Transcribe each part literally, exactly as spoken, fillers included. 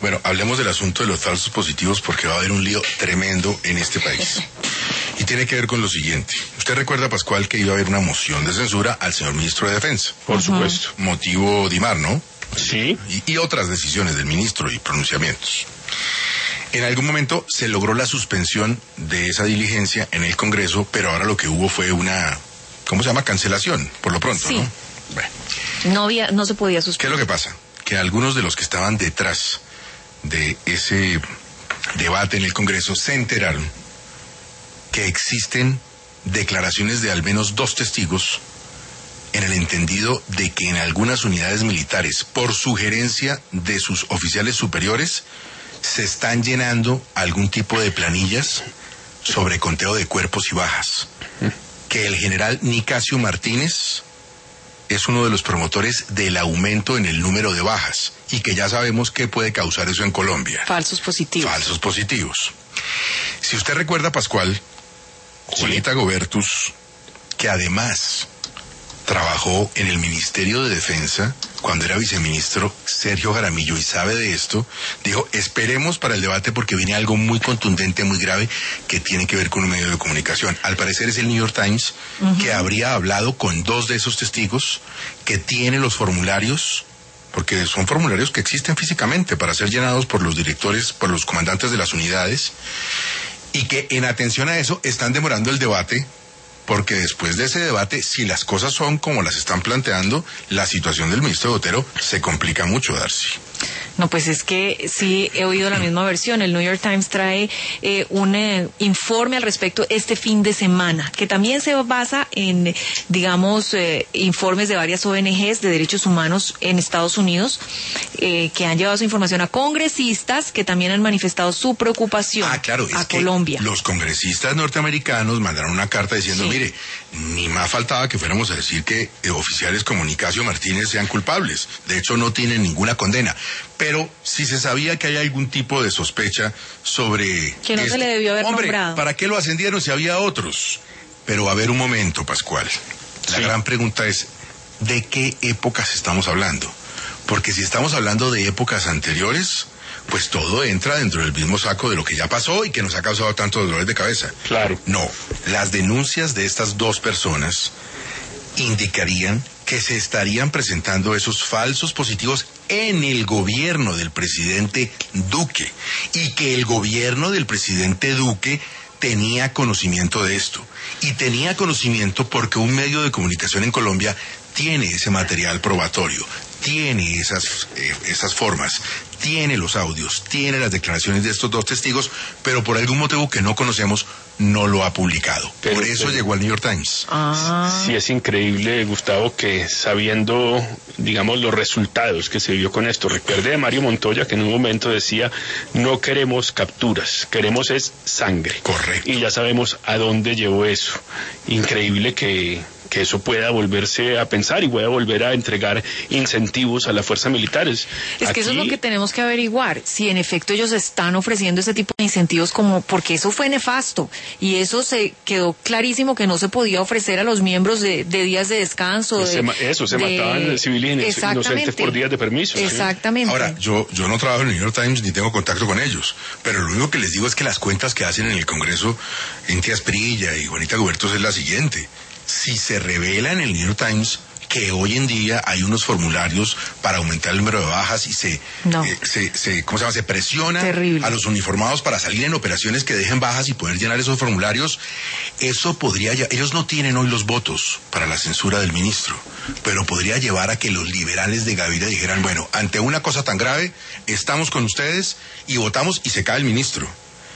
Bueno, hablemos del asunto de los falsos positivos porque va a haber un lío tremendo en este país. Y tiene que ver con lo siguiente. Usted recuerda, Pascual, que iba a haber una moción de censura al señor ministro de Defensa. Por supuesto. Motivo Dimar, ¿no? Sí. Y, y otras decisiones del ministro y pronunciamientos. En algún momento se logró la suspensión de esa diligencia en el Congreso, pero ahora lo que hubo fue una, ¿cómo se llama? Cancelación, por lo pronto, sí. ¿no? Bueno. No había, no se podía suspender. ¿Qué es lo que pasa? Que algunos de los que estaban detrás de ese debate en el Congreso se enteraron que existen declaraciones de al menos dos testigos en el entendido de que en algunas unidades militares, por sugerencia de sus oficiales superiores, se están llenando algún tipo de planillas sobre conteo de cuerpos y bajas. Que el general Nicasio Martínez es uno de los promotores del aumento en el número de bajas y que ya sabemos qué puede causar eso en Colombia. Falsos positivos. Falsos positivos. Si usted recuerda, Pascual, Juanita sí. Gobertus, que además trabajó en el Ministerio de Defensa cuando era viceministro Sergio Jaramillo y sabe de esto, dijo, esperemos para el debate porque viene algo muy contundente, muy grave, que tiene que ver con un medio de comunicación. Al parecer es el New York Times, uh-huh. que habría hablado con dos de esos testigos, que tiene los formularios, porque son formularios que existen físicamente para ser llenados por los directores, por los comandantes de las unidades, y que en atención a eso están demorando el debate, porque después de ese debate, si las cosas son como las están planteando, la situación del ministro Botero se complica mucho, Darcy. No, pues es que sí he oído la misma versión. El New York Times trae eh, un eh, informe al respecto este fin de semana, que también se basa en, digamos, eh, informes de varias O N Ges de derechos humanos en Estados Unidos, eh, que han llevado su información a congresistas que también han manifestado su preocupación ah, claro, es a que Colombia. Los congresistas norteamericanos mandaron una carta diciendo, sí. mire, ni más faltaba que fuéramos a decir que eh, oficiales como Nicasio Martínez sean culpables. De hecho, no tienen ninguna condena. Pero si se sabía que hay algún tipo de sospecha sobre... Que no esto, se le debió haber hombre, nombrado. ¿para qué lo ascendieron si había otros? Pero a ver un momento, Pascual. La sí. gran pregunta es, ¿de qué épocas estamos hablando? Porque si estamos hablando de épocas anteriores, pues todo entra dentro del mismo saco de lo que ya pasó y que nos ha causado tantos dolores de cabeza. Claro. No, las denuncias de estas dos personas indicarían que se estarían presentando esos falsos positivos en el gobierno del presidente Duque y que el gobierno del presidente Duque tenía conocimiento de esto y tenía conocimiento porque un medio de comunicación en Colombia tiene ese material probatorio, tiene esas, eh, esas formas, tiene los audios, tiene las declaraciones de estos dos testigos, pero por algún motivo que no conocemos no lo ha publicado. Pero, por eso pero, llegó al New York Times. Ah. Sí, es increíble, Gustavo, que sabiendo, digamos, los resultados que se vio con esto, recuerde a Mario Montoya que en un momento decía, no queremos capturas, queremos es sangre. Correcto. Y ya sabemos a dónde llevó eso. Increíble que... que eso pueda volverse a pensar y pueda volver a entregar incentivos a las fuerzas militares. Es Aquí... que eso es lo que tenemos que averiguar, si en efecto ellos están ofreciendo ese tipo de incentivos, como porque eso fue nefasto y eso se quedó clarísimo que no se podía ofrecer a los miembros de, de días de descanso. De, se, eso, se de... mataban civiles inocentes por días de permiso. Exactamente. ¿sí? Ahora, yo, yo no trabajo en el New York Times ni tengo contacto con ellos, pero lo único que les digo es que las cuentas que hacen en el Congreso, Inti Asprilla y Juanita Gobertus, es la siguiente. Si se revela en el New York Times que hoy en día hay unos formularios para aumentar el número de bajas y se, no. eh, se, se, ¿cómo se llama? Se presiona Terrible. a los uniformados para salir en operaciones que dejen bajas y poder llenar esos formularios, eso podría, ellos no tienen hoy los votos para la censura del ministro, pero podría llevar a que los liberales de Gaviria dijeran, bueno, ante una cosa tan grave, estamos con ustedes y votamos y se cae el ministro.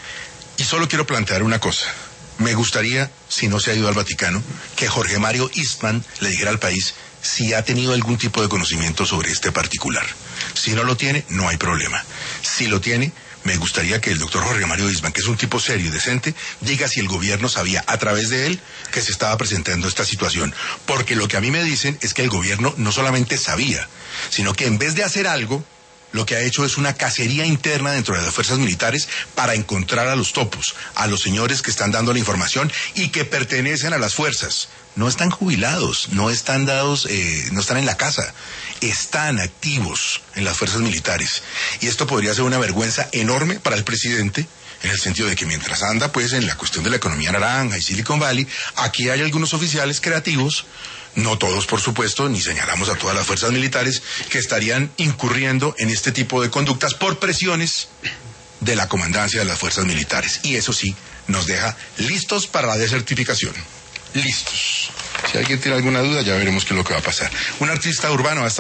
Y solo quiero plantear una cosa. Me gustaría, si no se ha ido al Vaticano, que Jorge Mario Eastman le dijera al país si ha tenido algún tipo de conocimiento sobre este particular. Si no lo tiene, no hay problema. Si lo tiene, me gustaría que el doctor Jorge Mario Eastman, que es un tipo serio y decente, diga si el gobierno sabía a través de él que se estaba presentando esta situación. Porque lo que a mí me dicen es que el gobierno no solamente sabía, sino que en vez de hacer algo, lo que ha hecho es una cacería interna dentro de las fuerzas militares para encontrar a los topos, a los señores que están dando la información y que pertenecen a las fuerzas. No están jubilados, no están dados, eh, no están en la casa, están activos en las fuerzas militares. Y esto podría ser una vergüenza enorme para el presidente, en el sentido de que mientras anda pues en la cuestión de la economía naranja y Silicon Valley, aquí hay algunos oficiales creativos, no todos por supuesto, ni señalamos a todas las fuerzas militares, que estarían incurriendo en este tipo de conductas por presiones de la comandancia de las fuerzas militares. Y eso sí, nos deja listos para la desertificación. Listos. Si alguien tiene alguna duda, ya veremos qué es lo que va a pasar. Un artista urbano hasta